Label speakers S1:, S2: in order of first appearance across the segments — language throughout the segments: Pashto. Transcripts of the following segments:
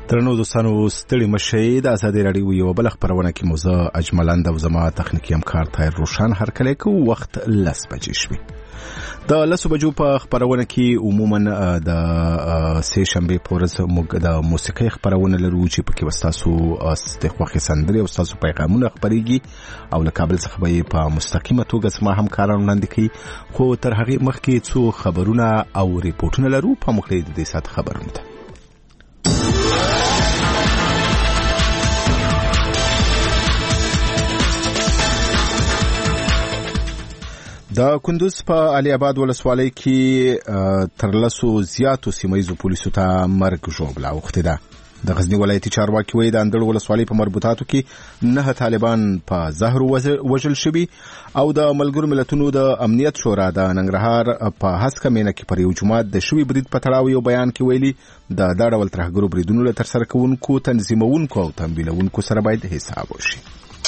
S1: درنو دوستانو ستړي مشي د ازادي راډیو یو بل خبرونه کې موزه اجملند او زما تخنیکی همکار طاهر روشن هر کله کو وخت لس بجې شوي د لسو بجو په خبرونه کې عموما د سه شنبه پورز موږ د موسیقي خبرونه لرو چې پکې وستاسو استخواخي سندري او تاسو پیغامونه خبريږي او له کابل څخه به په مستقیمه توګه سما همکارانو وړاندې کوي خو تر هغه مخکې څو خبرونه او ریپورتونه لرو په مخکې د دې سات خبرونه ده. د کندوز په علي آباد ولسوالۍ کې تر لسو زیاتو سیمایزو پولیسو ته مرګ ژوبله اوښتې ده. د غزنی ولایتي چارواکي وایي د اندړ ولسوالۍ په مربوطاتو کې 9 طالبان په زهر وژل شوي او د ملګرو ملتونو د امنیت شورا د ننګرهار په هسکه مینه کې پر یو جومات د شوي برید په تړاو یو بیان کې ویلي د دا ډول ترهګرو بریدونو له ترسره کوونکو تنظیمونکو او تمویلونکو سره باید حساب وشي.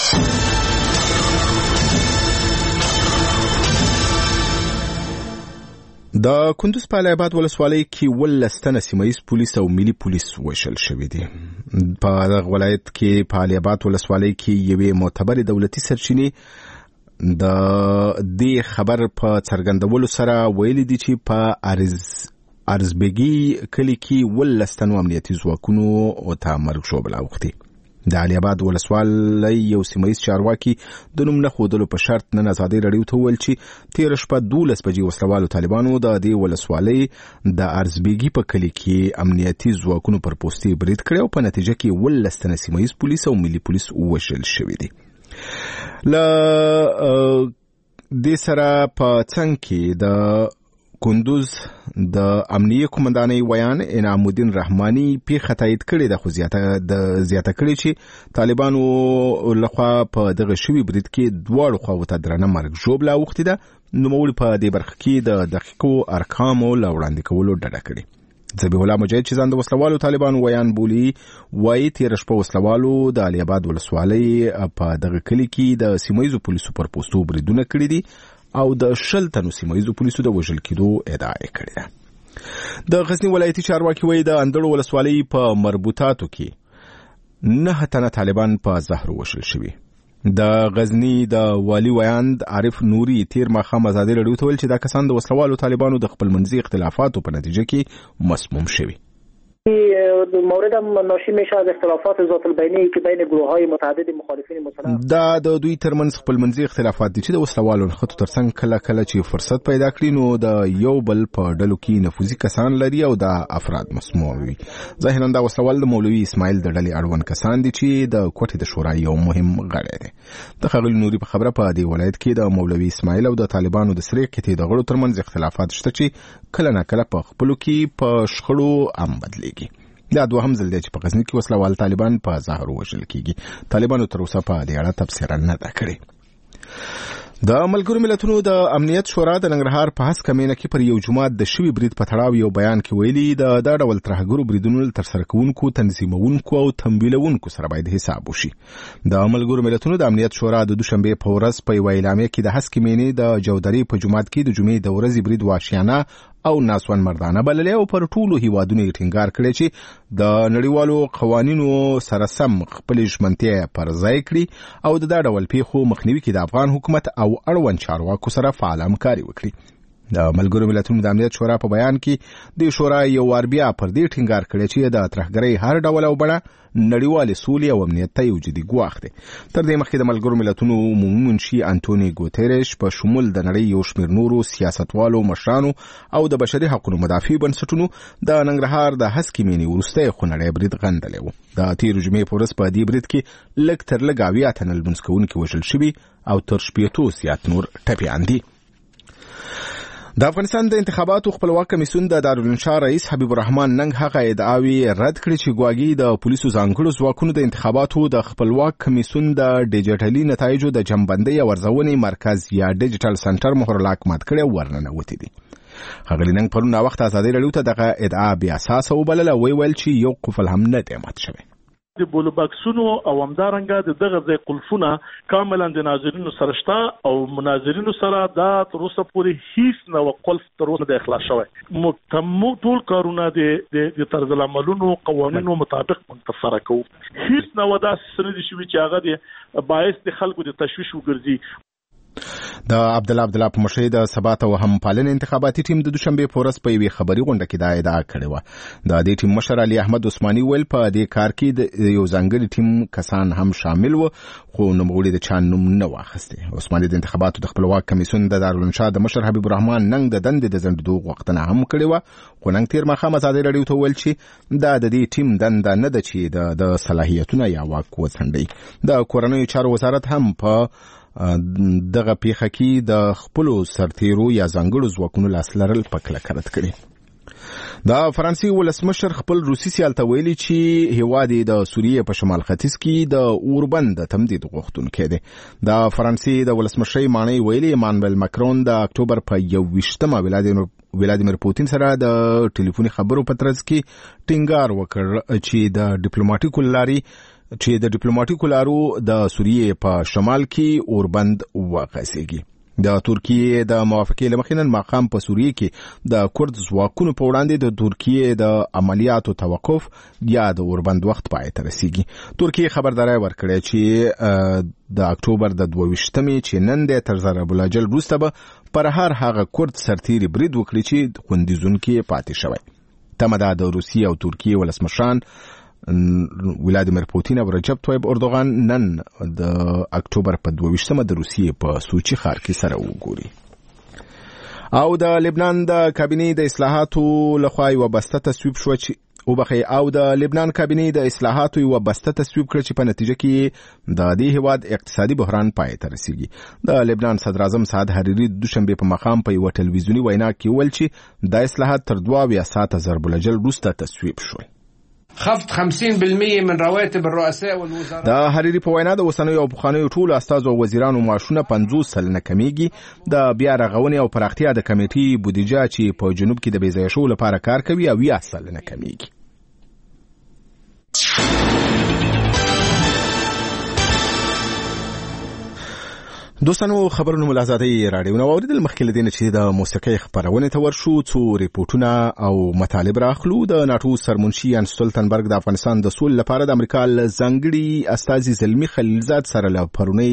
S1: د کندوز په علي آباد ولسوالۍ کې 18 تنه سیمایي پولیس او ملي پولیس وژل شوي دي. په دغه ولایت کې په علي آباد ولسوالۍ کې یوې معتبرې دولتي سرچینې د دې خبر په څرګندولو سره ویلي دي چې په ارزبګي کلي کې 18 تنو امنیتي ځواکونو ته مرګ ژوبله اوښتې. د علي آباد ولسوالۍ یو سیمایي چارواکي د نوم نه ښودلو په شرط نن ازادي راډیو ته وویل چې تېره شپه 12 بجې وسلوالو طالبانو د دې ولسوالۍ د ارزبګي په کلي کې امنیتي ځواکونو پر پوستې برید کړی او په نتیجه کې 18 تنه سیمایي پولیس او ملي پولیس وژل شوي دي. له دې سره په څنګ کې د کندوز د امنیه قومندانۍ ویان انعام الدین رحماني پیښه تایید کړې ده خو زیاته کړې چې طالبانو لخوا په دغه شوي برید کې دواړو خواو ته درنه مرګ ژوبله اوښتې ده. نوموړي په دې برخه کې د دقیقو ارقامو له وړاندې کولو ډډه کړې. ذبیح الله مجاهد چې ځان د وسلوالو طالبانو ویان بولي وایي تېره شپه وسلوالو د علي آباد ولسوالۍ په دغه کلي کې د سیمایزو پولیسو پر پوستو بریدونه کړي دي او د 10 تنو سیمایزو پولیسو د وژل کېدو ادعا یې کړې ده. د غزنی ولایتي چارواکي وایي د اندړ ولسوالۍ په مربوطاتو کې 9 تنه طالبان په زهر وژل شوي. د غزنی د والي ویاند عارف نوري تیر ماښام ازادي راډیو ته ویل چې دا کسان د وسلوالو طالبانو د خپل منځي اختلافاتو په نتیجه کې مسموم شوي.
S2: مورد ناشی میشه از اختلافات ذات البینی که بین گروه‌های متعدد مخالفین مسلح
S1: دا د دوی ترمنځ خپل منځي اختلافات دي چې د وسلوالو خطو ترڅنګ کله چې فرصت پیدا کړي نو د یو بل په ډلو کې نفوذي کسان لري او د افراد مسموم وي. ظاهرا دا وسلوال د مولوي اسماعیل د ډلې اړوند کسان دي چې د کوټې د شورا یو مهم غړی دی. د ښاغلي نوري په خبره په دې ولایت کې د مولوي اسماعیل او د طالبانو د سرې کتې د غړو ترمنځ اختلافات شته چې کله ناکله په خپلو کې په شخړو هم بدلیږي. دا دوهم ځل دی چې په غزني کې وسلوال طالبان په زهر وژل کېږي. طالبانو تر اوسه په دې اړه تبصره نه ده کړې. د ملګرو ملتونو د امنیت شورا د ننګرهار په هسکه مینه کې پر یو جومات د شوي برید په تړاو یو بیان کې ویلي د دا ډول ترهګرو بریدونو له ترسره کوونکو تنظیمونکو او تمویلونکو سره باید حساب وشي. د ملګرو ملتونو د امنیت شورا د دوشنبې په ورځ په یوه اعلامیه کې د هسکې مینې د جودرې په جومات کې د جمعې د ورځې برید وحشیانه او ناسوان مردانه بللې او پر ټولو هیوادونو یې ټینګار کړی چې د نړیوالو قوانینو سره سم خپل ژمنتیا پر ځای کړي او د دا ډول پیښو مخنیوي کې د افغان حکومت او اړوند چارواکو سره فعال همکاري وکړي. د ملګرو ملتونو د امنیت شورا په بیان کې د شورا یو وار بیا پر دې ټینګار کړی چې د ترهګرۍ هر ډول او بڼه نړیوالې سولې او امنیت ته یو جدي ګواښ دی. تر دې مخکې د ملګرو ملتونو عمومي منشي انټوني ګوتریش په شمول د نړۍ یو شمېر نورو سیاستوالو مشرانو او د بشري حقوقو مدافع بنسټونو د ننګرهار د هسکې مینې وروستی خونړی برید غندلی و. د تېرې جمعې په ورځ په دې برید کې لږ تر لږه 80 تنه لمونځ کوونکي وژل شوي او تر 80 زیات نور ټپیان دي. د افغانستان د انتخاباتو خپلواک کمیسیون د دارالانشا رئیس حبیب الرحمن ننګ هغه ادعاوی رد کړې چې ګواګي د پولیسو ځانګړو ځواکونو د انتخاباتو د خپلواک کمیسیون د ډیجیټلي نتایجو د جمعبندۍ او ارزونې مرکز یا ډیجیټل سنټر مهرلاک مات کړی ورننوتې دي. ښاغلي ننګ پرون وخت ازادي راډیو ته دغه ادعا بې اساسه وبلله. ویل چې یو قفل هم نه دی مات شوی.
S3: د بولوباکسونو او همدارنګه د دغه ځای قلفونه کاملا د ناظرینو سره شته او مناظرینو سره دا تر اوسه پورې هیڅ نو قلف تر اوسه د اخلاص شوی مو ټول کارونه د طرز العملونو قوانینو مطابق منتفره کوو هیڅ نو دا سره دي چې هغه د باعث د خلکو د تشویش وګرځي.
S1: د عبد الله په مشرۍ د ثبات او هم پالنې انتخاباتي ټیم د دوشنبه په ورځ په یوه خبري غونډه کې دا ادعا کړې و. د دې ټیم مشر علي احمد عثماني ویل په دې کار کې د یو ځانګړي ټیم کسان هم شامل و خو نوموړي د چا نوم نه واخسته. عثماني د انتخاباتو د خپلواک کمیسیون د دارالانشا د مشر حبیب الرحمن ننګ د دندې د زندو وختونه هم کړې و خو ننګ تیر مخه ازادي رادیو ته ویل چې دا د دې ټیم دنده نه ده چې د صلاحیتونو یا واک وڅنډي. د کورنیو چارو وزارت هم په دغه پیخه کې د خپل سرتیرو یا ځانګړو ځواکونو لاسلرل په کلکه رد کړي. د فرانسې ولسمشر خپل روسي سیال ته ویلي چې هیواد د سوریې په شمال ختیځ کې د اوربند تمدید غوښتونکی دی. د فرانسې د ولسمشر مانی ویلي ایمانوئل ماکرون د اکتوبر په 21 ولادیمیر پوتین سره د ټلیفوني خبرو په ترڅ کې ټینګار وکړ چې د ډیپلوماټیکو لارو د سوریې په شمال کې اوربند وغځيږي. د ترکیې د موافقې لمخې نن ماقام په سوریې کې د کورد ځواکونو په وړاندې د ترکیې د عملیاتو توقف یا د اوربند وخت پای ته رسیږي. ترکیې خبرداري ورکړه چې د اکتوبر د 22 چې نن د تر ضرب الاجل وروسته به پر هر هغه کورد سرتیري برید وکړي چې خوندیزونکو پاتې شوی. تمدا د روسیې او ترکیې ولسمشران ولادیمیر پوتین او رجب طیب اردوغان نن د اکتوبر په 22 د روسیې په سوچي ښار کې سره وګوري. او د لبنان د کابینې د اصلاحاتو لخوا یو بسته تصویب شو چې او د لبنان کابینې د اصلاحاتو یو بسته تصویب کړ چې په نتیجه کې د دې هیواد اقتصادي بحران پای ته رسیږي. د لبنان صدر اعظم سعد حریری د دوشنبه په مقام په یو ټلویزیونی وینا کې ویل چې د اصلاحات تر 2 ساعته ضرب الجل وروسته تصویب شول.
S4: خفض 50% من رواتب الرؤساء والوزراء.
S1: د حریری په وینا د وسنوي او بخانیو ټول استاد او وزیرانو معاشونه 50% کمیږي. د بیا رغونې او پراختیا د کمیټې بودیجه چې په جنوب کې د بیځای شو لپاره کار کوي او 10% کمیږي. دوستانو خبرونه ملازمي رادیو نو اوریدل مخکې لدین چې د موسیقي خبرونه ته ورشو څو ریپورتونه او مطالب راخلو. د ناتو سرمنشي ان سټولټنبرګ د افغانستان د سول لپاره د امریکا ځانګړي استازي زلمی خلیلزاد سره له پرونی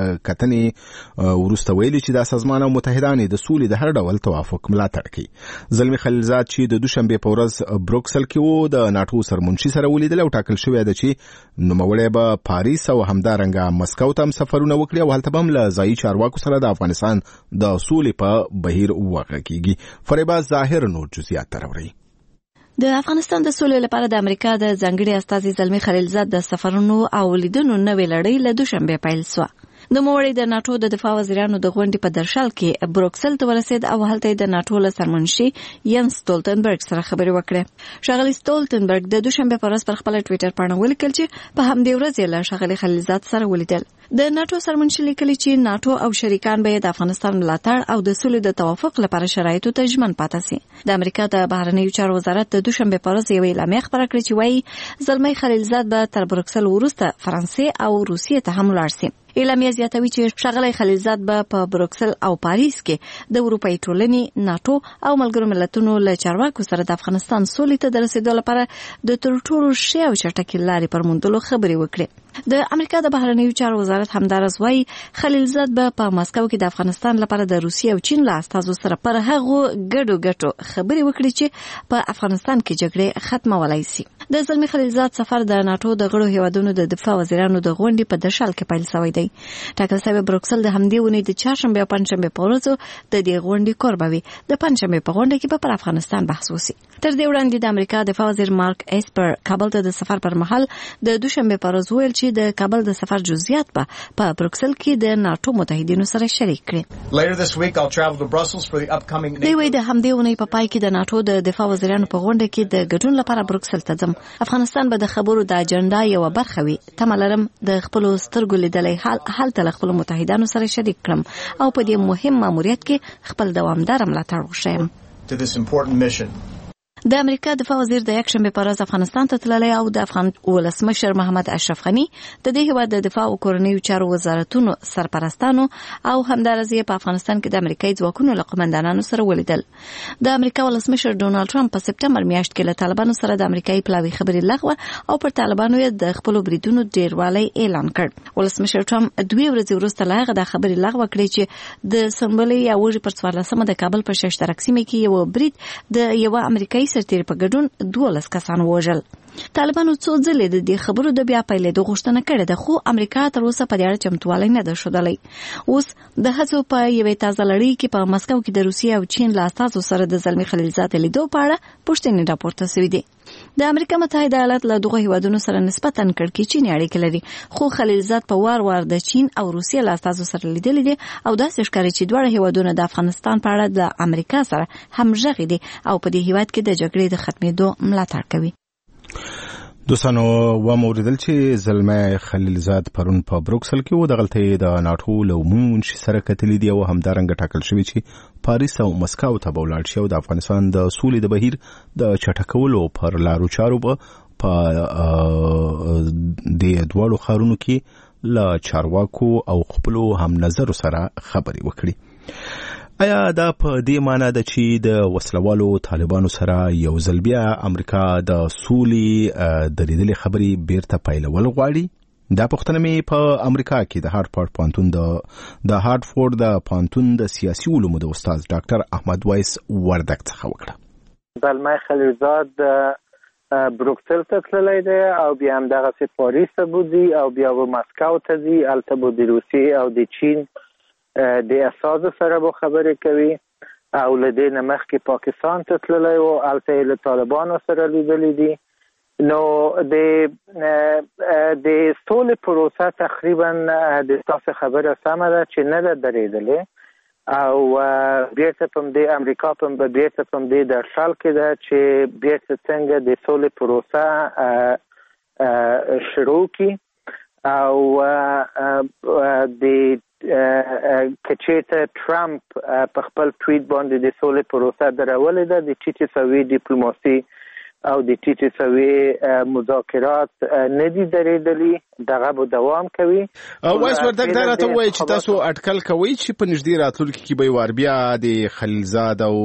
S1: کتنې ورسته ویلي چې د سازمان متحدان د سول د هر ډول توافق ملاتړ کوي. زلمی خلیلزاد چې د دوشنبه په ورځ بروکسل کې وو د ناتو سرمنشي سره ولیدل او ټاکل شوی دی چې نوموړی به پاریس او همدارنګه مسکو ته سفرونه وکړي او هلته هم له ځایي چارواکو سره د افغانستان د سولې په بهیر وغږیږي. فریبا ظاهر نور جزئیات راوړي.
S5: د افغانستان د سولې لپاره د امریکا د ځانګړي استازي زلمی خلیلزاد د سفرونو او لیدنو نوې لړۍ له دوشنبه پیل شوه. د موړی د ناتو د دفاع وزیرانو د غونډې په درشل کې بروکسل ته ورسید او هلته د ناتو له سرمنشي ین سټولټنبرګ سره خبرې وکړه. شغلی سټولټنبرګ د دوشنبه پر ورځ پر خپل ټوئیټر باندې ولیکل چې په همدې ورځ له شغلی خلیلزاد سره ولیدل. د ناتو سرمنشي لیکلي چې ناتو او شریکان به د افغانستان ملاتړ او د سولې د توافق لپاره شرایطو ته ژمن پاتې سي. د امریکا د بهرنیو چارو وزارت د دوشنبه پر ورځ یو اعلامیه خبره کړې چې وايي زلمی خلیلزاد به تر بروکسل وروسته فرانسې او روسیې ته هم لاړ شي. اعلامیه زیاتوي چې شغلی خلیلزاد به په بروکسل او پاریس کې د اروپای ټولنې ناتو او ملګرو ملتونو له چارواکو سره د افغانستان سولې ته د رسیدو لپاره د تر ټولو ښې او چټکې لارې پر موندلو خبرې وکړي. د امریکا د بهرنیو چارو وزارت همدارس وايي خلیلزاد به په مسکو کې د افغانستان لپاره د روسیې او چین له استازو سره پر هغو ګډو خبرې وکړي چې په افغانستان کې جګړې ختمولای شي. د زلمی خلیلزاد سفر د ناتو د غړو هیوادونو د دفاع وزیرانو د غونډې په درشل کې پیل شوی دی. ټاکل شوی بروکسل د همدې ونې د چهارشنبه او پنځشنبه په ورځو د دې غونډې کوربه وي. د پنځشنبه په غونډه کې به پر افغانستان بحث وشي. تر دې وړاندې د امریکا دفاع وزیر مارک اسپر کابل ته د سفر پر مهال د دوشنبه په ورځ ویل چې د کابل د سفر جزئیات په بروکسل کې د ناتو متحدینو سره شریک کړي. دی وایي د همدې ونې په پای کې د ناتو د دفاع وزیرانو په غونډه کې د ګډون لپاره بروکسل ته ځم. افغانستان به د خبرو د اجنډا یو برخه وي. تمه لرم د خپل سترګو لیدلې حال ته خپل متحدانو سره شریک کړم او په دې مهم ماموریت کې خپل دوامدار ملاتړ وشم. د امریکا دفاع وزیر د یکشنبه په ورځ افغانستان ته تللی او د افغان ولسمشر محمد اشرف غنی د دې هیواد د دفاع او کورنیو چارو وزارتونو سرپرستانو او همدارس په افغانستان کې د امریکایي ځواکونو له قومندانانو سره ولیدل. د امریکا ولسمشر ډونالد ټرمپ په سپټمبر میاشت کې له طالبانو سره د امریکایي پلاوي خبرې لغوه او پر طالبانو د خپل بریدونو ډیروالی اعلان کړ. ولسمشر ټرمپ 2 ورځې وروسته لا د خبرې لغوه کړې چې د سمبلې یا وژې پر 14 د کابل په ششترک سیمه کې یو برید د یو امریکایي سرتیر په ګډون 12 کسان وژل. طالبانو څو ځله د دې خبرو د بیا پیلېدو غوښتنه کړې ده، خو امریکا تر اوسه په دې اړه چمتووالی نه ده ښودلی. اوس د هڅو په یوې تازه لړۍ کې په مسکو کې د روسیې او چین له استازو سره د زلمي خلیلزاد لیدو په اړه پوښتنې راپورته شوې دي. د امریکا متحده ایالات له دغه هیوادونو سره نسبتاً کړکېچنې اړیکې لري، خو خلیلزاد په وار د چین او روسیې له استازو سره لیدلي دي او داسې ښکاري چې دواړه هیوادونه د افغانستان په اړه د امریکا سره همغږي دي او په دې هیواد کې د جګړې د ختمېدو ملاتړ کوي.
S1: دوستانو وموریدل چې زلمه خلیلزاد پرون په بروکسل کې و د غلطۍ د ناټو له عمومي سره کتلې دی او همدارنګه ټاکل شوی چې پاریس او مسکو ته ولاړ شي او د افغانستان د سولې د بهیر د چټکولو پر لارو چارو په د دوړو خارونو کې له چارواکو او خپلو هم نظر سره خبرې وکړي. آیا دا په دې معنی ده چې د وسلوالو طالبانو سره یو ځل بیا امریکا د سولې د لیدلې خبرې بیرته پیلول غواړي؟ دا پوښتنه مې په امریکا کې د هارټفورد د پوهنتون د سیاسي علومو د استاد ډاکټر احمد وایس وردک څخه وکړه.
S6: زلمه خلیلزاد بروکسل ته تللی دی او بیا همدغسې پاریس ته بوځي او بیا به مسکو ته ځي، هلته به د روسیې او د چین د اساسو سره به خبرې کوي او له دې نه مخکې پاکستان ته تللی و، هلته یې له طالبانو سره لیدلي دي. نو د سولې پروسه تقریبا د تاسو خبره سمه ده چې نه ده درېدلې او بیرته په دې امریکا په بیرته په دې د شال کې ده چې بیرته څنګه د سولې پروسه شروع کی او د کچېته ټرمپ په خپل ټویټ باندې د سولې پروسه درولې ده، د ټیټې سوي ډیپلوماسي او د ټیټې سوي مذاکرات نه دي درېدلي، دغه به دوام کوي.
S1: وایس وردک دا راته وایي چې تاسو اټکل کوئ چې په نږدې راتلونکي کې به وار بیا د خلیلزاد او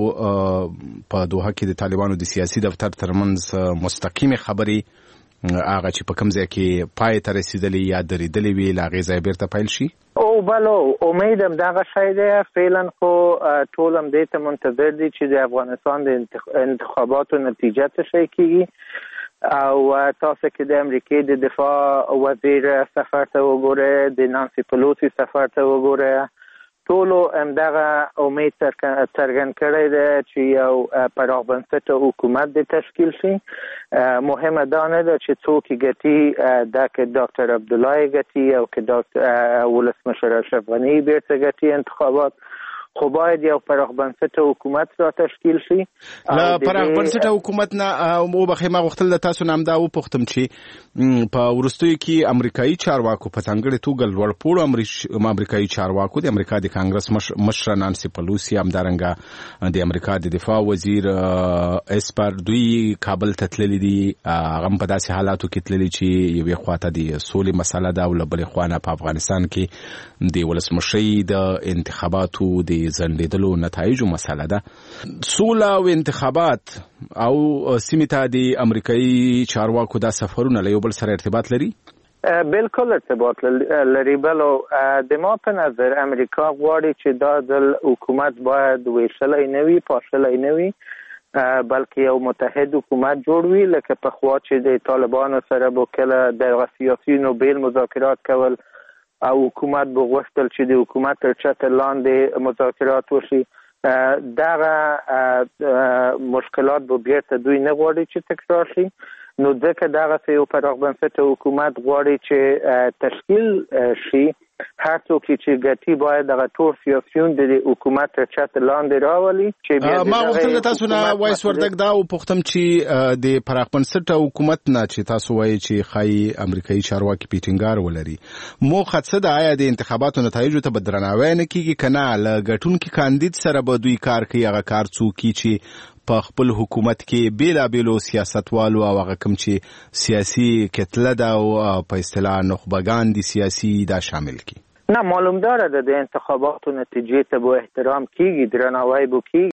S1: په دوحه کې د طالبانو د سیاسي دفتر ترمنځ مستقیمې خبرې هغه چې په کوم ځای کې پای ته رسیدلې یا درېدلې وي له هغې ځای بیرته پیل شي؟
S6: بلو امیدم دغه شی دی. فعلا خو ټول هم دې ته منتظر دي چې د افغانستان د انتخاباتو نتیجه څه شی کېږي او تاسو کې د امریکې د دفاع وزیر سفر ته وګورئ، د نانسي پلوسی سفر ته وګورئ، ټولو همدغه امید څرګند کړی دی چې یو پراخ بنسټه حکومت د تشکیل شي. مهمه دا نه ده چې څوک یې ګټي، دا که ډاکټر عبدالله ګټي او که ولسمشر اشرف غني بیرته ګټي انتخابات، خو باید یو پراخ بنسټه حکومت را تشکیل شي.
S1: له پراخ بنسټه حکومت نه وبخښئ، ما غوښتل د تاسو نه همدا وپوښتم چې په وروستیو کې امریکایي چارواکو په ځانګړې توګه لوړپوړو امریکایي چارواکو د امریکا د کانګرس مشره نانسي پلوسی، همدارنګه د امریکا د دفاع وزیر اسپر، دوی کابل ته تللي دي. هغه هم په داسې حالاتو کې تللي چې یوې خواته د سولې مسله ده او له بلې خوا نه په افغانستان کې د ولسمشرۍ د انتخاباتو د زندیدلو نتایجو مسله ده. سوله او انتخابات او سیمې ته د امریکایي چارواکو دا سفرونه له یو بل سره ارتباط لري؟
S6: بالکل ارتباط لري. بلو د ما په نظر امریکا غواړي چې دا ځل حکومت باید ویشلی نه وي، پاشلی نه وي، بلکې یو متحد حکومت جوړ وي. لکه پخوا چې د طالبانو سره به کله د سیاسیونو بیل مذاکرات کول او حکومت به غوښتل چې د حکومت تر چتر لاندې مذاکرات وشي، دغه مشکلات به بیرته دوی نه غواړي چې تکرار شي. نو ځکه دغسې یو پراخ بنسټه حکومت غواړي چې تشکیل شي. هر څوک چې ګټي باید دغه ټول سیاسیون د حکومت تر چتر لاندې راولي.
S1: ما غوښتل تاسو نه وایس وردک دا وپوښتم چې د پراخ بنسټه حکومت نه چې تاسو وایي چې ښایي امریکایي چارواکي پیټینګار ولري، موخه څه ده؟ آیا د انتخاباتو نتایجو ته به درناوی نه کېږي که نه له ګټونکي کاندید سره به دوی کار کوي؟ هغه کار څوک چې په خپل حکومت کې بیلابیلو سیاستوالو او هغه کوم چې سیاسي کتله ده او په اصطلاح نخبگان دي سیاسي دا شامل کی؟
S6: نه معلوم داره د انتخاباتو نتیجه ته به احترام کیږي، درناوی به کیږي.